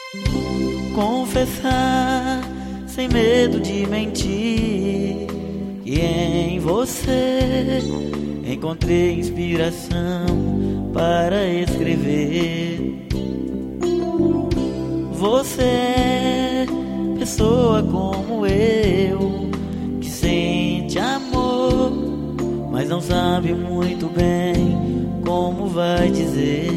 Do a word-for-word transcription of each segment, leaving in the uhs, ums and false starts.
Confessar sem medo de mentir que em você encontrei inspiração para escrever. Você é pessoa como eu, que sente amor, mas não sabe muito bem como vai dizer.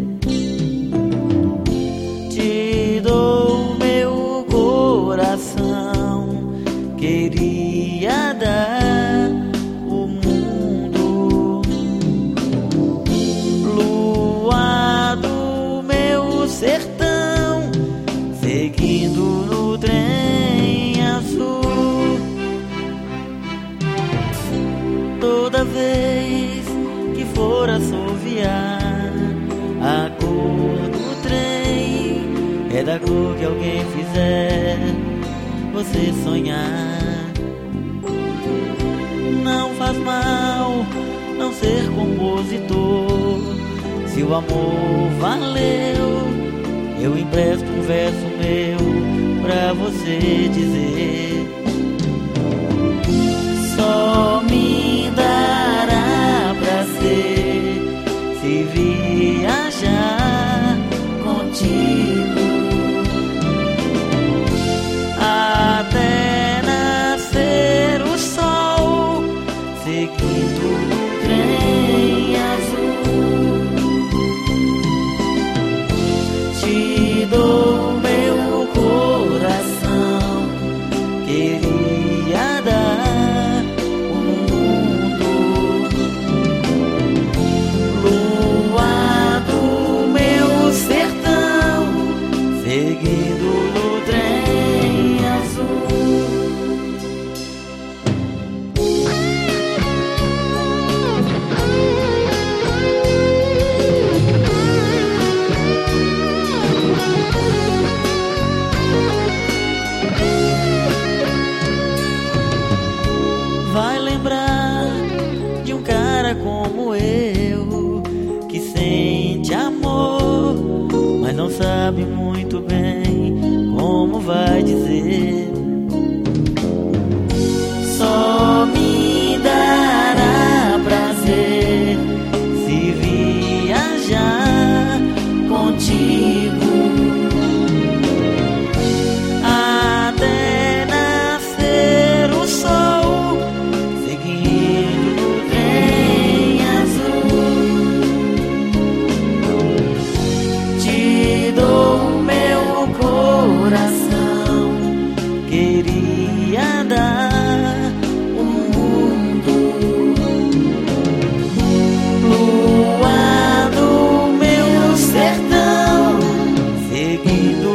Te dou meu coração, queria dar o mundo. Lua do meu sertão, seguindo no trem azul. Toda vez que for assoviar, a cor do trem é da cor que alguém fizer você sonhar. Não faz mal não ser compositor, se o amor valeu, eu empresto um verso meu pra você dizer. Só me dará prazer se viajar contigo até nascer o sol, seguindo o trem azul. Te dou meu coração, queria dar o mundo. Lua do meu sertão, seguindo no trem azul. Vai lembrar de um cara como eu, que sente amor, mas não sabe muito bem como vai dizer. Só me dará prazer se viajar contigo até nascer o sol, seguindo o trem azul. Te dou meu coração, queria dar o mundo. Lua do meu sertão, seguindo